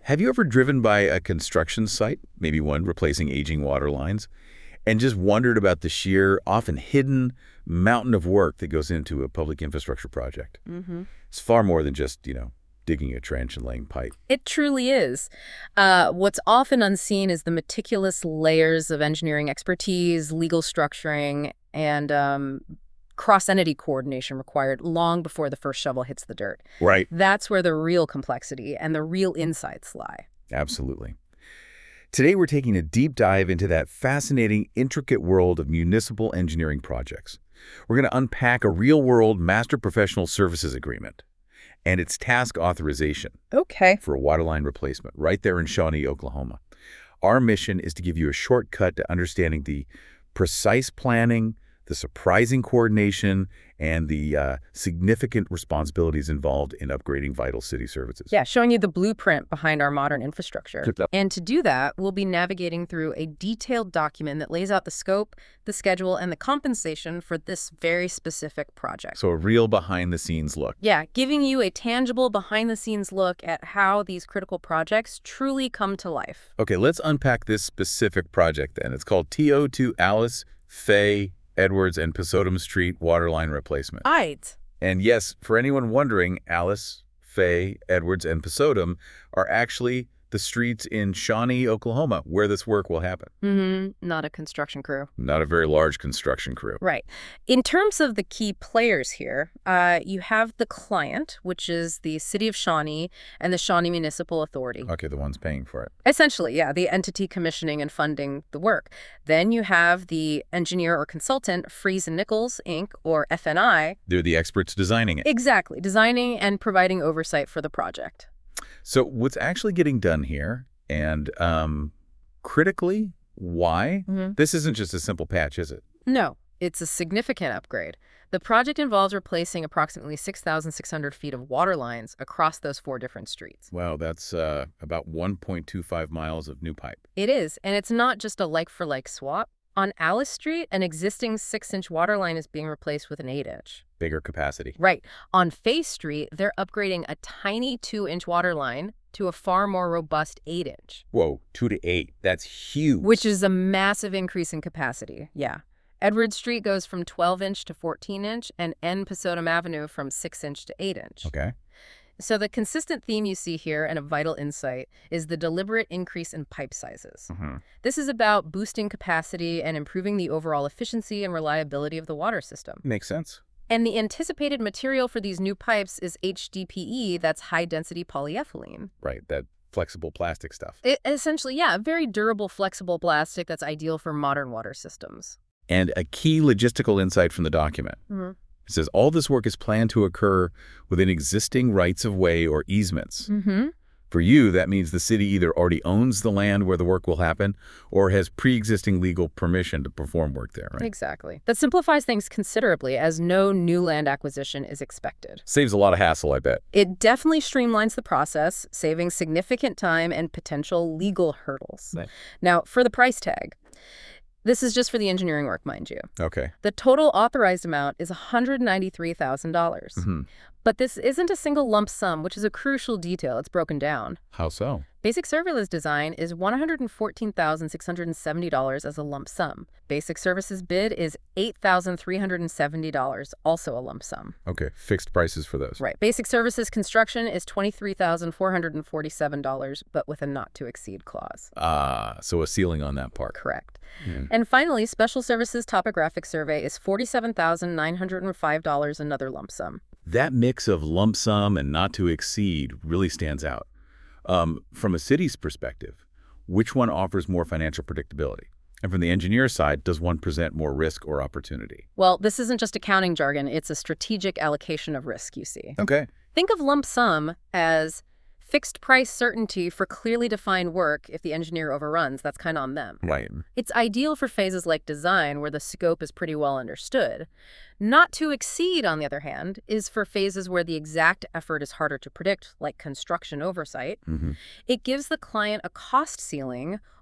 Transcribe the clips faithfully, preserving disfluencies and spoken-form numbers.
Have you ever driven by a construction site, maybe one replacing aging water lines, and just wondered about the sheer, often hidden mountain of work that goes into a public infrastructure project? Mm-hmm. It's far more than just, you know, digging a trench and laying pipe. It truly is. Uh, what's often unseen is the meticulous layers of engineering expertise, legal structuring, and um, cross-entity coordination required long before the first shovel hits the dirt. Right. That's where the real complexity and the real insights lie. Absolutely. Today, we're taking a deep dive into that fascinating, intricate world of municipal engineering projects. We're going to unpack a real-world master professional services agreement and its task authorization Okay. for a waterline replacement right there in Shawnee, Oklahoma. Our mission is to give you a shortcut to understanding the precise planning, the surprising coordination, and the uh, significant responsibilities involved in upgrading vital city services. Yeah, showing you the blueprint behind our modern infrastructure. Good stuff. And to do that, we'll be navigating through a detailed document that lays out the scope, the schedule, and the compensation for this very specific project. So a real behind-the-scenes look. Yeah, giving you a tangible behind-the-scenes look at how these critical projects truly come to life. Okay, let's unpack this specific project then. It's called T O two Alice, Fay, Edwards, and Pisodum Street Waterline Replacement. Right. And yes, for anyone wondering, Alice, Fay, Edwards, and Pisodum are actually the streets in Shawnee, Oklahoma, where this work will happen. Mm-hmm. Not a construction crew. Not a very large construction crew. Right. In terms of the key players here, uh, you have the client, which is the City of Shawnee and the Shawnee Municipal Authority. Okay, the ones paying for it. Essentially, yeah, the entity commissioning and funding the work. Then you have the engineer or consultant, Freeze and Nichols, Incorporated, or F N I. They're the experts designing it. Exactly, designing and providing oversight for the project. So what's actually getting done here, and um, critically, why? Mm-hmm. This isn't just a simple patch, is it? No, it's a significant upgrade. The project involves replacing approximately six thousand six hundred feet of water lines across those four different streets. Wow, that's uh, about one point two five miles of new pipe. It is, and it's not just a like-for-like swap. On Alice Street, an existing six-inch water line is being replaced with an eight-inch. Bigger capacity. Right. On Fay Street, they're upgrading a tiny two-inch water line to a far more robust eight-inch. Whoa, two to eight. That's huge. Which is a massive increase in capacity, yeah. Edward Street goes from twelve-inch to fourteen-inch, and N. Pisodum Avenue from six-inch to eight-inch. Okay. So the consistent theme you see here, and a vital insight, is the deliberate increase in pipe sizes. Mm-hmm. This is about boosting capacity and improving the overall efficiency and reliability of the water system. Makes sense. And the anticipated material for these new pipes is H D P E, that's high-density polyethylene. Right, that flexible plastic stuff. It, essentially, yeah, a very durable, flexible plastic that's ideal for modern water systems. And a key logistical insight from the document. Mm-hmm. It says all this work is planned to occur within existing rights-of-way or easements. Mm-hmm. For you, that means the city either already owns the land where the work will happen or has pre-existing legal permission to perform work there, right? Exactly. That simplifies things considerably, as no new land acquisition is expected. Saves a lot of hassle, I bet. It definitely streamlines the process, saving significant time and potential legal hurdles. Right. Now, for the price tag, this is just for the engineering work, mind you. Okay. The total authorized amount is one hundred ninety-three thousand dollars. Mm-hmm. But this isn't a single lump sum, which is a crucial detail. It's broken down. How so? Basic Services design is one hundred fourteen thousand six hundred seventy dollars as a lump sum. Basic Services bid is eight thousand three hundred seventy dollars, also a lump sum. Okay, fixed prices for those. Right. Basic Services construction is twenty-three thousand four hundred forty-seven dollars, but with a not-to-exceed clause. Ah, so a ceiling on that part. Correct. Mm. And finally, Special Services Topographic Survey is forty-seven thousand nine hundred five dollars, another lump sum. That mix of lump sum and not to exceed really stands out. Um, from a city's perspective, which one offers more financial predictability? And from the engineer side, does one present more risk or opportunity? Well, this isn't just accounting jargon. It's a strategic allocation of risk, you see. Okay. Think of lump sum as fixed price certainty for clearly defined work. If the engineer overruns, that's kind of on them. Right. It's ideal for phases like design, where the scope is pretty well understood. Not to exceed, on the other hand, is for phases where the exact effort is harder to predict, like construction oversight. Mm-hmm. It gives the client a cost ceiling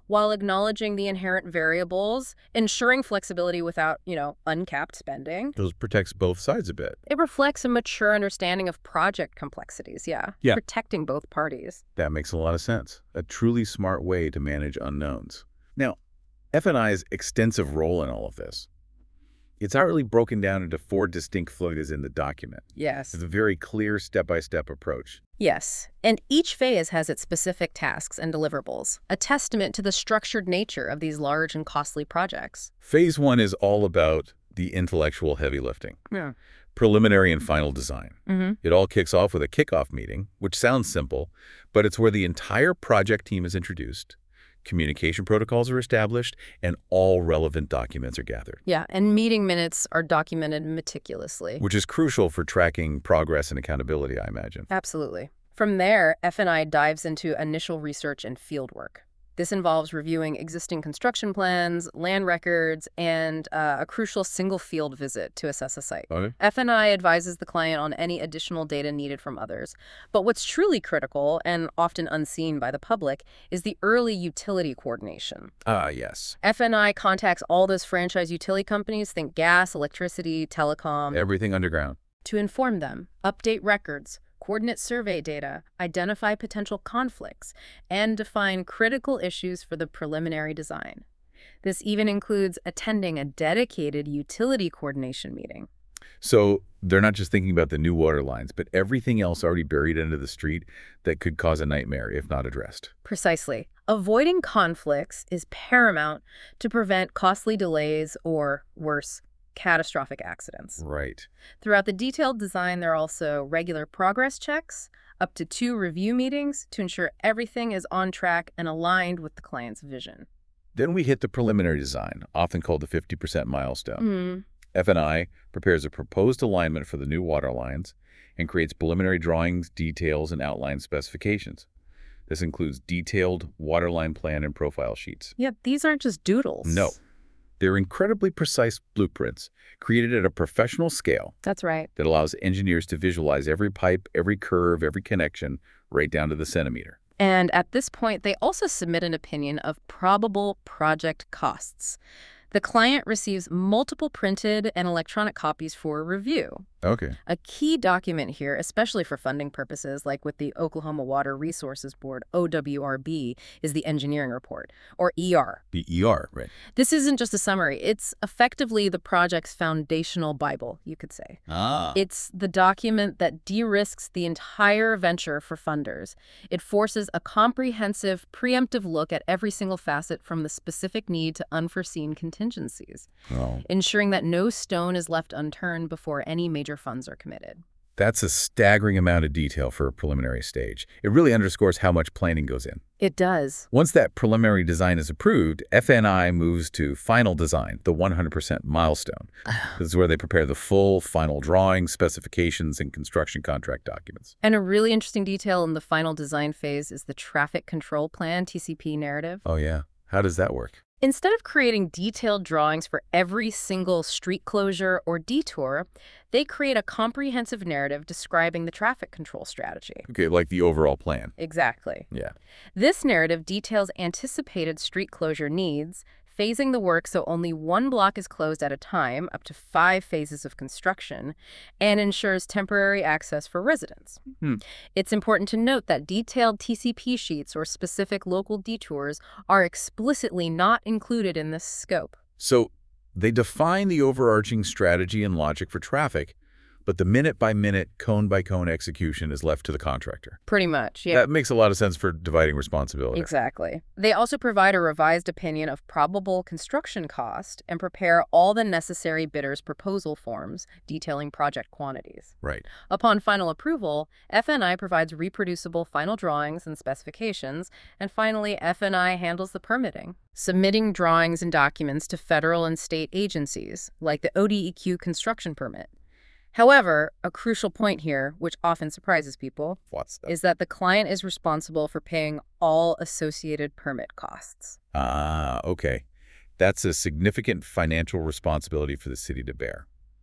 while acknowledging the inherent variables, ensuring flexibility without, you know, uncapped spending. Those protects both sides a bit. It reflects a mature understanding of project complexities, yeah, Yeah. protecting both parties. That makes a lot of sense. A truly smart way to manage unknowns. Now, F and I's extensive role in all of this, it's not really broken down into four distinct phases in the document. Yes. It's a very clear step-by-step approach. Yes, and each phase has its specific tasks and deliverables, a testament to the structured nature of these large and costly projects. Phase one is all about the intellectual heavy lifting. Yeah. Preliminary and final design. Mm-hmm. It all kicks off with a kickoff meeting, which sounds simple, but it's where the entire project team is introduced, communication protocols are established, and all relevant documents are gathered. Yeah, and meeting minutes are documented meticulously. Which is crucial for tracking progress and accountability, I imagine. Absolutely. From there, F and I dives into initial research and fieldwork. This involves reviewing existing construction plans, land records, and uh, a crucial single field visit to assess a site. Okay. F and I advises the client on any additional data needed from others. But what's truly critical, and often unseen by the public, is the early utility coordination. Ah, yes. F and I contacts all those franchise utility companies, think gas, electricity, telecom, Everything underground. to inform them, update records, coordinate survey data, identify potential conflicts, and define critical issues for the preliminary design. This even includes attending a dedicated utility coordination meeting. So they're not just thinking about the new water lines, but everything else already buried under the street that could cause a nightmare if not addressed. Precisely. Avoiding conflicts is paramount to prevent costly delays or, worse, catastrophic accidents. Right. Throughout the detailed design, there are also regular progress checks, up to two review meetings to ensure everything is on track and aligned with the client's vision. Then we hit the preliminary design, often called the fifty percent milestone. Mm. F and I prepares a proposed alignment for the new water lines and creates preliminary drawings, details, and outline specifications. This includes detailed waterline plan and profile sheets. Yep, these aren't just doodles. No. They're incredibly precise blueprints created at a professional scale That's right. that allows engineers to visualize every pipe, every curve, every connection, right down to the centimeter. And at this point, they also submit an opinion of probable project costs. The client receives multiple printed and electronic copies for review. Okay. A key document here, especially for funding purposes, like with the Oklahoma Water Resources Board, O W R B, is the engineering report, or E R. The E R, right. This isn't just a summary. It's effectively the project's foundational Bible, you could say. Ah. It's the document that de-risks the entire venture for funders. It forces a comprehensive, preemptive look at every single facet from the specific need to unforeseen contingencies, Oh. ensuring that no stone is left unturned before any major funds are committed. That's a staggering amount of detail for a preliminary stage. It really underscores how much planning goes in. It does. Once that preliminary design is approved, F and I moves to final design, the one hundred percent milestone. This is where they prepare the full final drawings, specifications, and construction contract documents. And a really interesting detail in the final design phase is the Traffic Control Plan, T C P narrative. Oh, yeah. How does that work? Instead of creating detailed drawings for every single street closure or detour, they create a comprehensive narrative describing the traffic control strategy. Okay, like the overall plan. Exactly. Yeah. This narrative details anticipated street closure needs, phasing the work so only one block is closed at a time, up to five phases of construction, and ensures temporary access for residents. Hmm. It's important to note that detailed T C P sheets or specific local detours are explicitly not included in this scope. So they define the overarching strategy and logic for traffic, but the minute-by-minute, cone-by-cone execution is left to the contractor. Pretty much, yeah. That makes a lot of sense for dividing responsibility. Exactly. They also provide a revised opinion of probable construction cost and prepare all the necessary bidders' proposal forms detailing project quantities. Right. Upon final approval, F and I provides reproducible final drawings and specifications, and finally, F and I handles the permitting, submitting drawings and documents to federal and state agencies, like the O D E Q construction permit. However, a crucial point here, which often surprises people, What's that? is that the client is responsible for paying all associated permit costs. Ah, okay. That's a significant financial responsibility for the city to bear.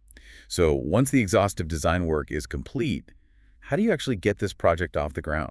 So once the exhaustive design work is complete, how do you actually get this project off the ground?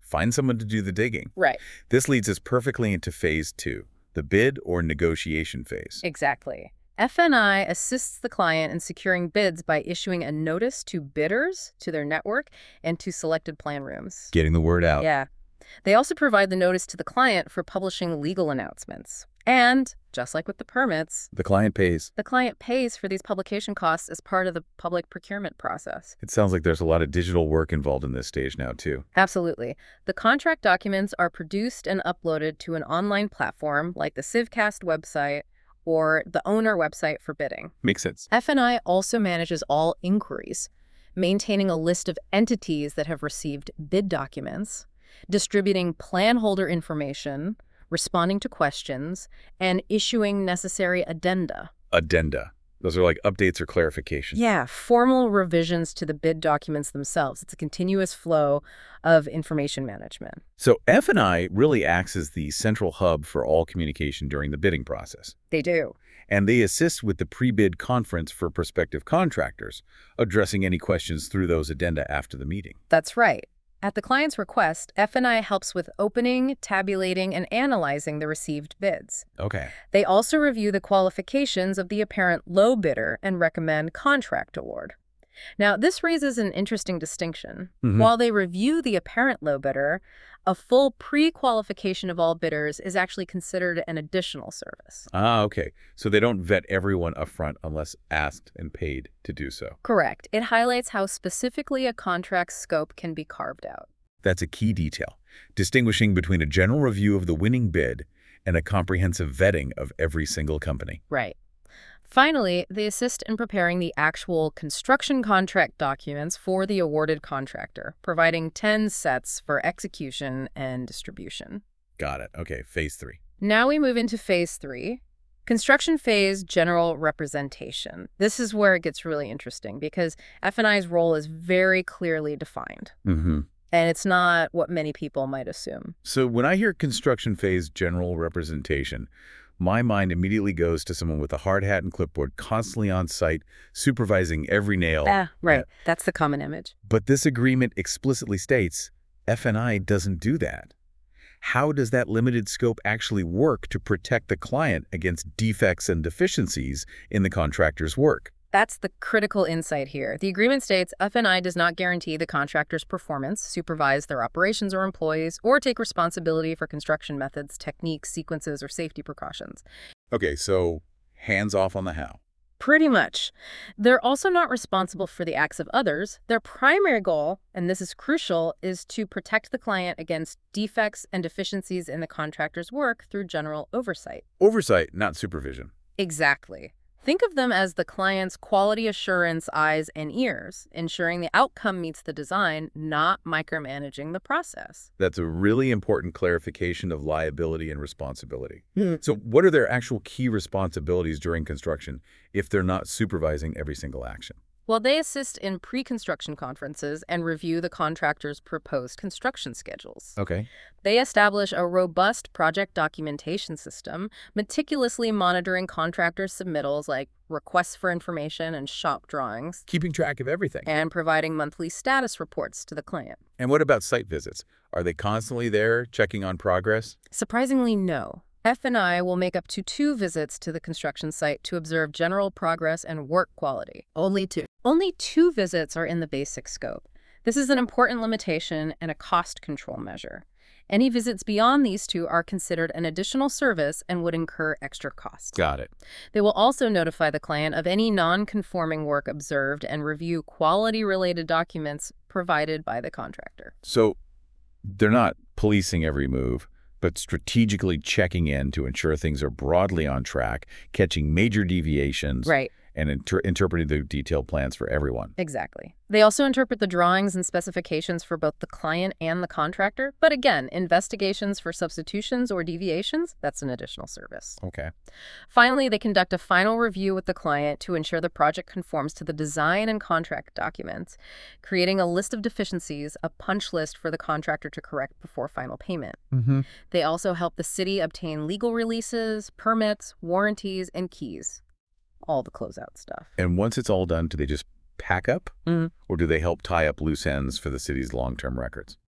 find someone to do the digging. Right. This leads us perfectly into phase two, the bid or negotiation phase. Exactly. F N I assists the client in securing bids by issuing a notice to bidders, to their network, and to selected plan rooms. Getting the word out. Yeah. They also provide the notice to the client for publishing legal announcements. And, just like with the permits, The client pays. the client pays for these publication costs as part of the public procurement process. It sounds like there's a lot of digital work involved in this stage now, too. Absolutely. The contract documents are produced and uploaded to an online platform like the Civcast website or the owner website for bidding. Makes sense. F N I also manages all inquiries, maintaining a list of entities that have received bid documents, distributing plan holder information, responding to questions, and issuing necessary addenda. Addenda. Those are like updates or clarifications. Yeah, formal revisions to the bid documents themselves. It's a continuous flow of information management. So F and I really acts as the central hub for all communication during the bidding process. They do. And they assist with the pre-bid conference for prospective contractors, addressing any questions through those addenda after the meeting. That's right. At the client's request, F and I helps with opening, tabulating, and analyzing the received bids. Okay. They also review the qualifications of the apparent low bidder and recommend contract award. Now, this raises an interesting distinction. Mm-hmm. While they review the apparent low bidder, a full pre-qualification of all bidders is actually considered an additional service. Ah, okay. So they don't vet everyone upfront unless asked and paid to do so. Correct. It highlights how specifically a contract's scope can be carved out. That's a key detail, distinguishing between a general review of the winning bid and a comprehensive vetting of every single company. Right. Finally, they assist in preparing the actual construction contract documents for the awarded contractor, providing ten sets for execution and distribution. Got it. Okay, phase three. Now we move into phase three, construction phase general representation. This is where it gets really interesting because F and I's role is very clearly defined. Mm-hmm. And it's not what many people might assume. So when I hear construction phase general representation, my mind immediately goes to someone with a hard hat and clipboard constantly on site, supervising every nail. Ah, right. Uh, That's the common image. But this agreement explicitly states F and I doesn't do that. How does that limited scope actually work to protect the client against defects and deficiencies in the contractor's work? That's the critical insight here. The agreement states F and I does not guarantee the contractor's performance, supervise their operations or employees, or take responsibility for construction methods, techniques, sequences, or safety precautions. Okay, so hands off on the how. Pretty much. They're also not responsible for the acts of others. Their primary goal, and this is crucial, is to protect the client against defects and deficiencies in the contractor's work through general oversight. Oversight, not supervision. Exactly. Think of them as the client's quality assurance eyes and ears, ensuring the outcome meets the design, not micromanaging the process. That's a really important clarification of liability and responsibility. Hmm. So what are their actual key responsibilities during construction if they're not supervising every single action? Well, they assist in pre-construction conferences and review the contractor's proposed construction schedules. Okay. They establish a robust project documentation system, meticulously monitoring contractors' submittals like requests for information and shop drawings, Keeping track of everything. and providing monthly status reports to the client. And what about site visits? Are they constantly there checking on progress? Surprisingly, no. F and I will make up to two visits to the construction site to observe general progress and work quality. Only two. Only two visits are in the basic scope. This is an important limitation and a cost control measure. Any visits beyond these two are considered an additional service and would incur extra costs. Got it. They will also notify the client of any non-conforming work observed and review quality-related documents provided by the contractor. So they're not policing every move, but strategically checking in to ensure things are broadly on track, catching major deviations, Right. and inter interpreting the detailed plans for everyone. Exactly. They also interpret the drawings and specifications for both the client and the contractor. But again, investigations for substitutions or deviations, that's an additional service. Okay. Finally, they conduct a final review with the client to ensure the project conforms to the design and contract documents, creating a list of deficiencies, a punch list for the contractor to correct before final payment. Mm-hmm. They also help the city obtain legal releases, permits, warranties, and keys. All the closeout stuff. And once it's all done, do they just pack up? Mhm. Or do they help tie up loose ends for the city's long-term records?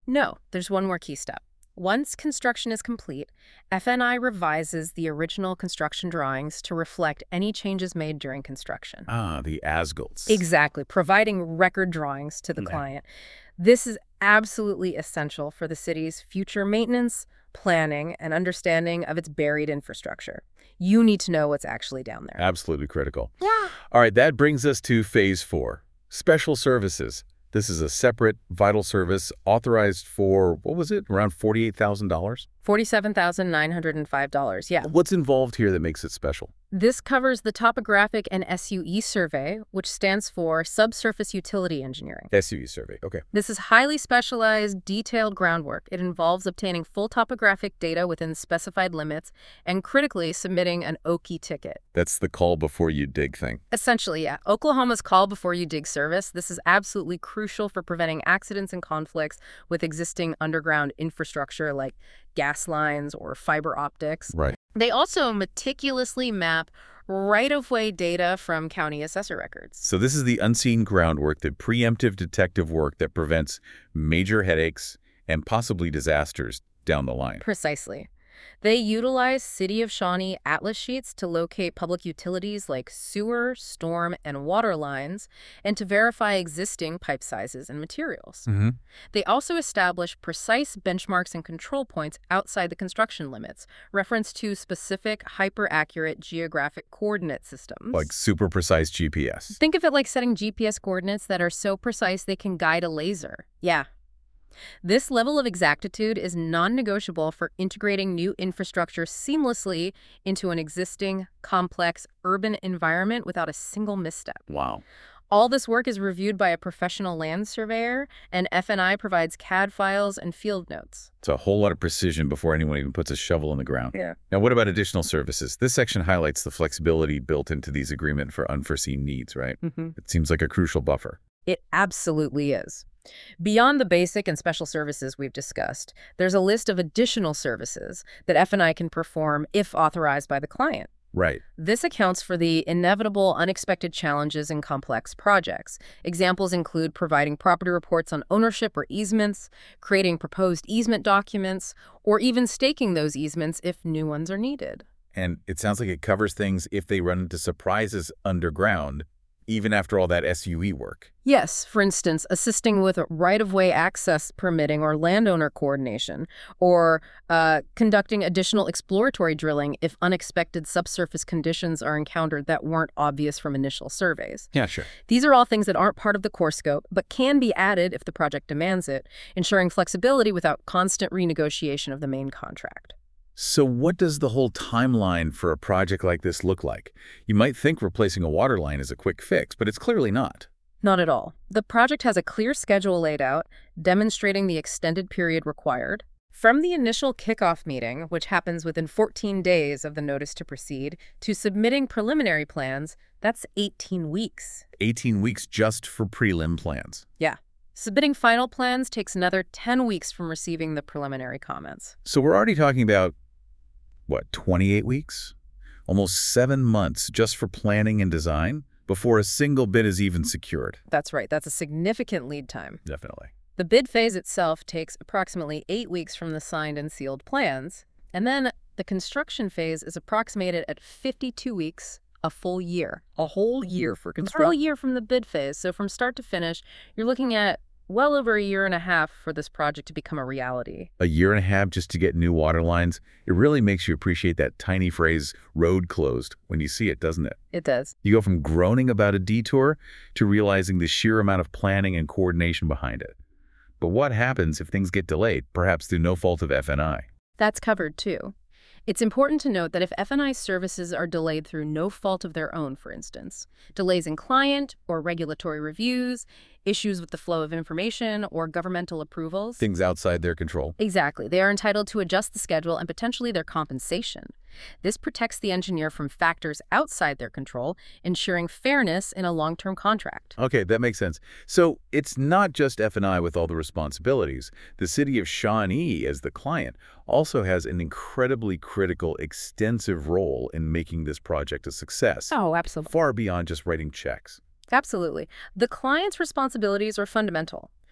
No, there's one more key step. Once construction is complete, F N I revises the original construction drawings to reflect any changes made during construction. Ah, the as-built. Exactly, providing record drawings to the Yeah. client. This is absolutely essential for the city's future maintenance, planning, and understanding of its buried infrastructure. You need to know what's actually down there. Absolutely critical. Yeah. All right, that brings us to phase four, special services. This is a separate vital service authorized for, what was it, around forty-eight thousand dollars? forty-seven thousand nine hundred five dollars, yeah. What's involved here that makes it special? This covers the topographic and S U E survey, which stands for Subsurface Utility Engineering. S U E survey, okay. This is highly specialized, detailed groundwork. It involves obtaining full topographic data within specified limits and, critically, submitting an O K I ticket. That's the call before you dig thing. Essentially, yeah. Oklahoma's call before you dig service. This is absolutely crucial for preventing accidents and conflicts with existing underground infrastructure like gas lines or fiber optics. Right. They also meticulously map right-of-way data from county assessor records. So this is the unseen groundwork, the preemptive detective work that prevents major headaches and possibly disasters down the line. Precisely. They utilize City of Shawnee atlas sheets to locate public utilities like sewer, storm, and water lines, and to verify existing pipe sizes and materials. Mm-hmm. They also establish precise benchmarks and control points outside the construction limits, reference to specific, hyper-accurate geographic coordinate systems. Like super precise G P S. Think of it like setting G P S coordinates that are so precise they can guide a laser. Yeah. This level of exactitude is non-negotiable for integrating new infrastructure seamlessly into an existing, complex, urban environment without a single misstep. Wow. All this work is reviewed by a professional land surveyor, and F N I provides C A D files and field notes. It's a whole lot of precision before anyone even puts a shovel in the ground. Yeah. Now, what about additional services? This section highlights the flexibility built into these agreements for unforeseen needs, right? Mm-hmm. It seems like a crucial buffer. It absolutely is. Beyond the basic and special services we've discussed, there's a list of additional services that F N I can perform if authorized by the client. Right. This accounts for the inevitable unexpected challenges in complex projects. Examples include providing property reports on ownership or easements, creating proposed easement documents, or even staking those easements if new ones are needed. And it sounds like it covers things if they run into surprises underground, even after all that S U E work. Yes, for instance, assisting with right-of-way access permitting or landowner coordination, or uh, conducting additional exploratory drilling if unexpected subsurface conditions are encountered that weren't obvious from initial surveys. Yeah, sure. These are all things that aren't part of the core scope, but can be added if the project demands it, ensuring flexibility without constant renegotiation of the main contract. So what does the whole timeline for a project like this look like? You might think replacing a water line is a quick fix, but it's clearly not. Not at all. The project has a clear schedule laid out, demonstrating the extended period required. From the initial kickoff meeting, which happens within fourteen days of the notice to proceed, to submitting preliminary plans, that's eighteen weeks. eighteen weeks just for prelim plans. Yeah. Submitting final plans takes another ten weeks from receiving the preliminary comments. So we're already talking about, what, twenty-eight weeks? Almost seven months just for planning and design before a single bid is even secured. That's right. That's a significant lead time. Definitely. The bid phase itself takes approximately eight weeks from the signed and sealed plans, and then the construction phase is approximated at fifty-two weeks, a full year. A whole year for construction? A full year from the bid phase. So from start to finish, you're looking at well over a year and a half for this project to become a reality. A year and a half just to get new water lines. It really makes you appreciate that tiny phrase, road closed, when you see it, doesn't it? It does. You go from groaning about a detour to realizing the sheer amount of planning and coordination behind it. But what happens if things get delayed, perhaps through no fault of F N I? That's covered, too. It's important to note that if F N I services are delayed through no fault of their own, for instance, delays in client or regulatory reviews, issues with the flow of information, or governmental approvals. Things outside their control. Exactly. They are entitled to adjust the schedule and potentially their compensation. This protects the engineer from factors outside their control, ensuring fairness in a long-term contract. Okay, that makes sense. So it's not just F N I with all the responsibilities. The City of Shawnee, as the client, also has an incredibly critical, extensive role in making this project a success. Oh, absolutely. Far beyond just writing checks. Absolutely. The client's responsibilities are fundamental.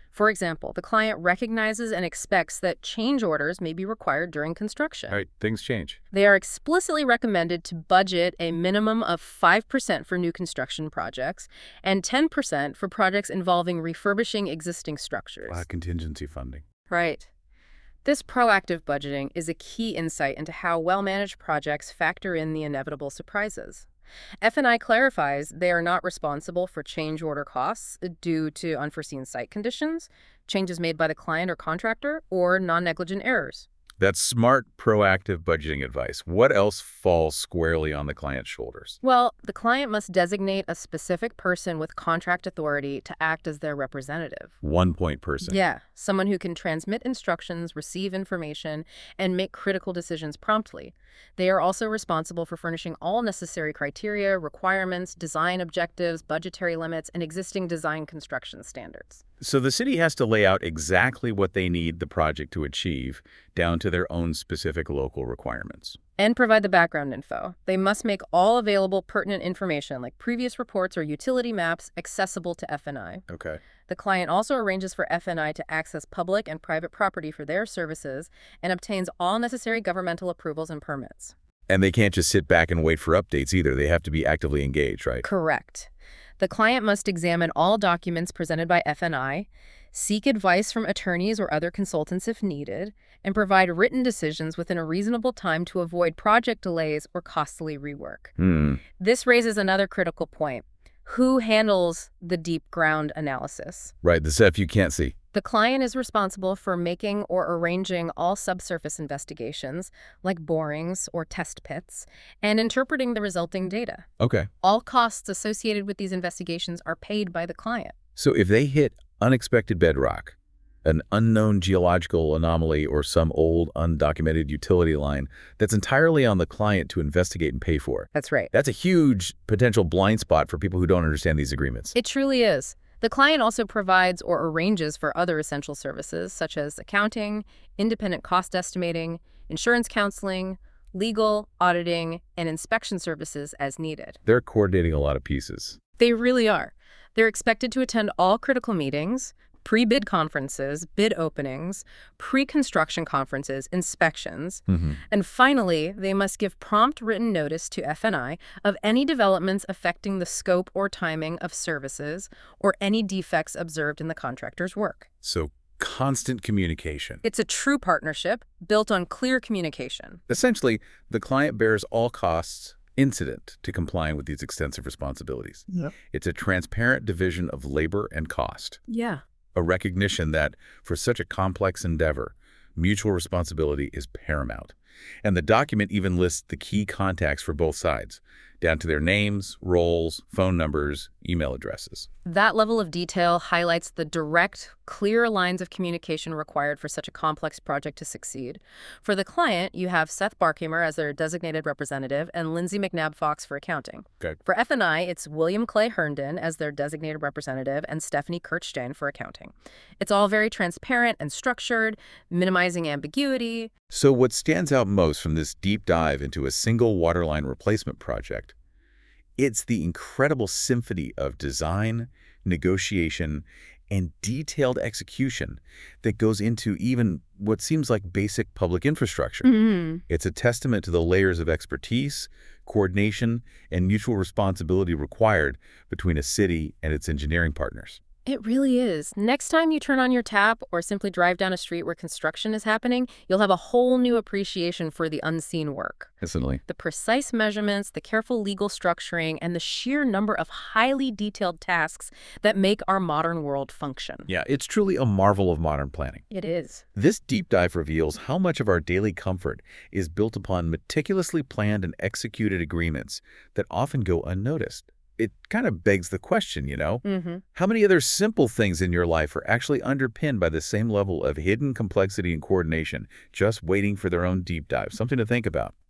For example, the client recognizes and expects that change orders may be required during construction. All right, things change. They are explicitly recommended to budget a minimum of five percent for new construction projects and ten percent for projects involving refurbishing existing structures. Uh, contingency funding. Right. This proactive budgeting is a key insight into how well-managed projects factor in the inevitable surprises. F and I clarifies they are not responsible for change order costs due to unforeseen site conditions, changes made by the client or contractor, or non-negligent errors. That's smart, proactive budgeting advice. What else falls squarely on the client's shoulders? Well, the client must designate a specific person with contract authority to act as their representative. One-point person. Yeah, someone who can transmit instructions, receive information, and make critical decisions promptly. They are also responsible for furnishing all necessary criteria, requirements, design objectives, budgetary limits, and existing design construction standards. So the city has to lay out exactly what they need the project to achieve, down to their own specific local requirements. And provide the background info. They must make all available pertinent information, like previous reports or utility maps, accessible to F and I. Okay. The client also arranges for F and I to access public and private property for their services and obtains all necessary governmental approvals and permits. And they can't just sit back and wait for updates either. They have to be actively engaged, right? Correct. The client must examine all documents presented by F and I, seek advice from attorneys or other consultants if needed, and provide written decisions within a reasonable time to avoid project delays or costly rework. Hmm. This raises another critical point. Who handles the deep ground analysis? Right, the stuff you can't see. The client is responsible for making or arranging all subsurface investigations, like borings or test pits, and interpreting the resulting data. Okay. All costs associated with these investigations are paid by the client. So if they hit unexpected bedrock, an unknown geological anomaly, or some old undocumented utility line, that's entirely on the client to investigate and pay for. That's right. That's a huge potential blind spot for people who don't understand these agreements. It truly is. The client also provides or arranges for other essential services, such as accounting, independent cost estimating, insurance counseling, legal, auditing, and inspection services as needed. They're coordinating a lot of pieces. They really are. They're expected to attend all critical meetings, pre-bid conferences, bid openings, pre-construction conferences, inspections, Mm-hmm. and finally, they must give prompt written notice to F and I of any developments affecting the scope or timing of services or any defects observed in the contractor's work. So constant communication. It's a true partnership built on clear communication. Essentially, the client bears all costs incident to complying with these extensive responsibilities. Yep. It's a transparent division of labor and cost. Yeah. A recognition that for such a complex endeavor, mutual responsibility is paramount. And the document even lists the key contacts for both sides, down to their names, roles, phone numbers, email addresses. That level of detail highlights the direct, clear lines of communication required for such a complex project to succeed. For the client, you have Seth Barkhammer as their designated representative and Lindsay McNabb-Fox for accounting. Okay. For F and I, it's William Clay Herndon as their designated representative and Stephanie Kirchstein for accounting. It's all very transparent and structured, minimizing ambiguity. So what stands out most from this deep dive into a single waterline replacement project? It's the incredible symphony of design, negotiation, and detailed execution that goes into even what seems like basic public infrastructure. Mm-hmm. It's a testament to the layers of expertise, coordination, and mutual responsibility required between a city and its engineering partners. It really is. Next time you turn on your tap or simply drive down a street where construction is happening, you'll have a whole new appreciation for the unseen work. Instantly. The precise measurements, the careful legal structuring, and the sheer number of highly detailed tasks that make our modern world function. Yeah, it's truly a marvel of modern planning. It is. This deep dive reveals how much of our daily comfort is built upon meticulously planned and executed agreements that often go unnoticed. It kind of begs the question, you know, Mm-hmm. how many other simple things in your life are actually underpinned by the same level of hidden complexity and coordination, just waiting for their own deep dive? Something to think about.